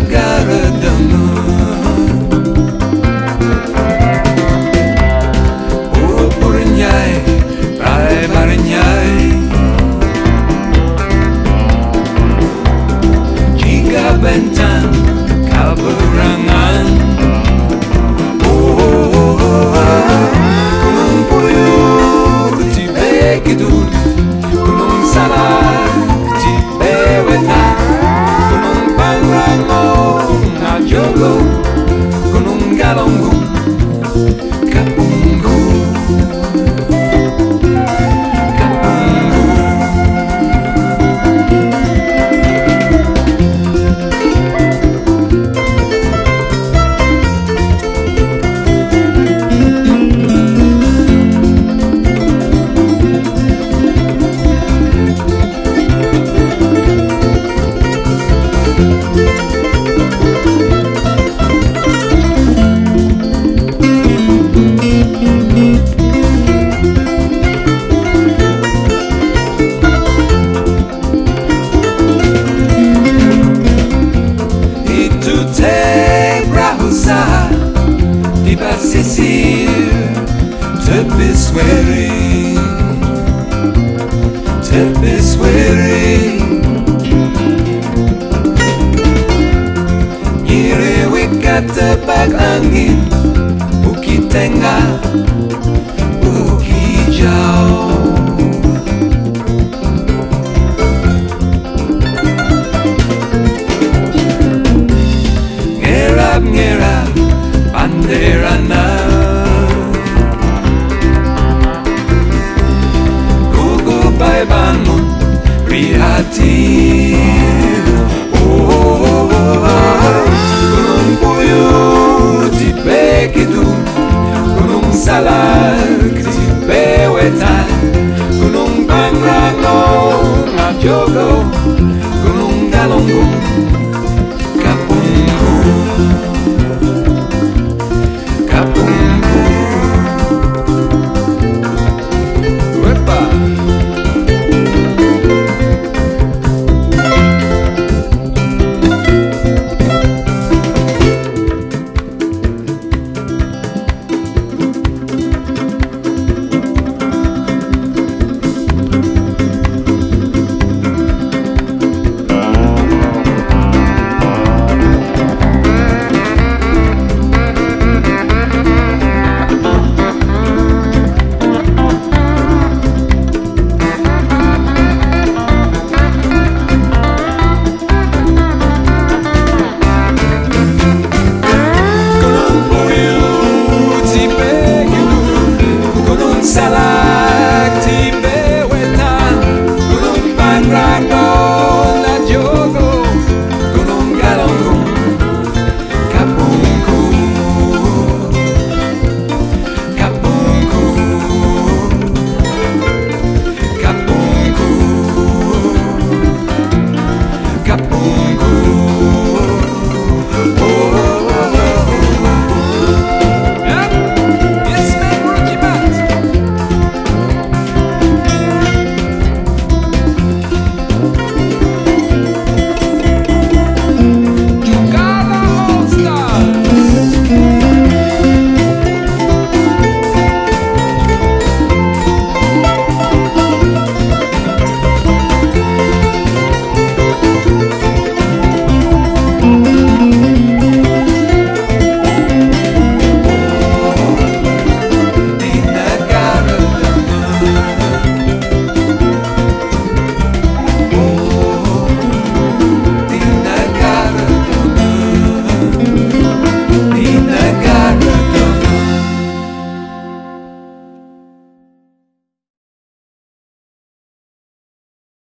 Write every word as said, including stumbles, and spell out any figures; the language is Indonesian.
negara damai. Upurnyai, rai marnyai. Jika bentang kau berangan, gunung puyuh ketibe kidul, gunung salar ketibe wetan, gunung pangrango ngajogo, gunung galunggung kampungku, kampungku. Di pesisir tepi Swering, tepi Swering, nyiri kat tebak angin, bukit tengah, bukit jauh. Ngerap-ngerap banderana, gugup bay bangun prihatin. Oh, oh, oh, oh. Gunung puyuh tipe kidul, gunung salar tipe wetan, gunung pangrango ngajogo, gunung galunggung